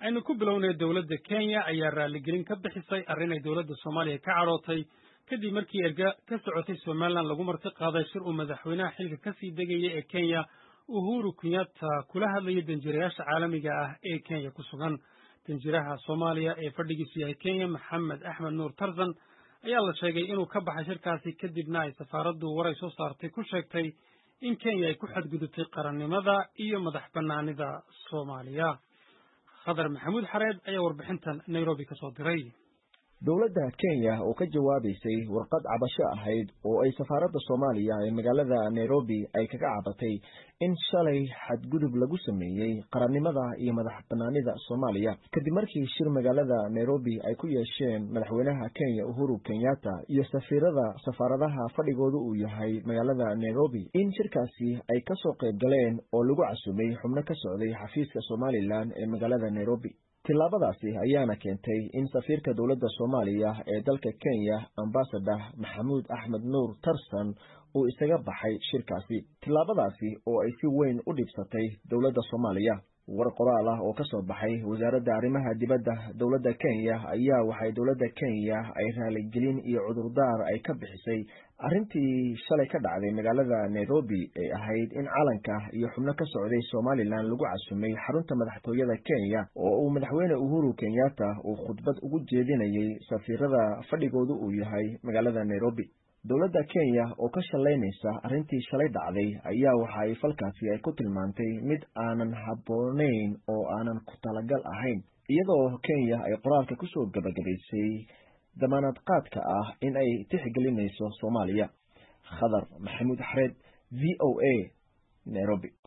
aynu ku bilownay dowladda Kenya ayaa raaligelin ka bixisay arrin ay dowladda Soomaaliya ka carootay kadib markii erga ka socotay Somaliland lagu marti qaaday shir uu madaxweynaha xilka ka sii degayay ee Kenya Uhuru Kenyatta kula hadlayay danjirayaasha caalamiga ah ee Kenya ku sugan. danjiraha Soomaaliya ee fadhigiisu yahay Kenya Maxamed Axmed Nuur Tarzan ayaa la sheegay inuu ka baxay shirkaasi kadibna ay safaaraddu waray soo saartay ku sheegtay in Kenya ay ku xadgudubtay qarannimada iyo madax bannaanida Soomaaliya. Khadar Maxamuud Xareed ayaa warbixintan Nairobi ka soo diray. dowladda Kenya oo ka jawaabaysay warqad cabasho ahayd oo ay safaaradda Soomaaliya ee magaalada Nairobi ay kaga cabatay in shalay xadgudub lagu sameeyay qarannimada iyo madax bannaanida Soomaaliya kadib markii shir magaalada Nairobi ay ku yeesheen madaxweynaha Kenya Uhuru Kenyatta iyo safaaradaha fadhigoodu uu yahay magaalada Nairobi in shirkaasi ay ka soo qayb galeen oo lagu casumay xubno ka socday xafiiska Somaliland ee magaalada Nairobi. tilaabadaasi ayaana keentay in safiirka dowladda Soomaaliya ee dalka Kenya Ambassador Maxamed Axmed Nuur Tarzan uu isaga baxay shirkaasi. tilaabadaasi oo ay si weyn u dhibsatay dowladda Soomaaliya. war qoraal ah oo ka soo baxay wasaaradda arrimaha dibadda dowladda Kenya ayaa waxay dowladda Kenya ay raaligelin iyo cudurdaar ay ka bixisay arrintii shalay ka dhacday magaalada Nairobi ee ahayd in calanka iyo xubno ka socday Somaliland lagu casumay xarunta madaxtooyada Kenya oo uu madaxweyne Uhuru Kenyatta uu khudbad ugu jeedinayay safiirada fadhigoodu uu yahay magaalada Nairobi. dowladda Kenya oo ka shalaynaysa arrintii shalay dhacday ayaa waxa ay falkaasi ay ku tilmaantay mid aanan habboonayn oo aanan ku talagal ahayn, iyadoo Kenya ay qoraalka ku soo gabagabaysay damaanad qaadka ah in ay tixgelinayso Soomaaliya. Khadar Maxamuud Xareed, VOA, Nairobi.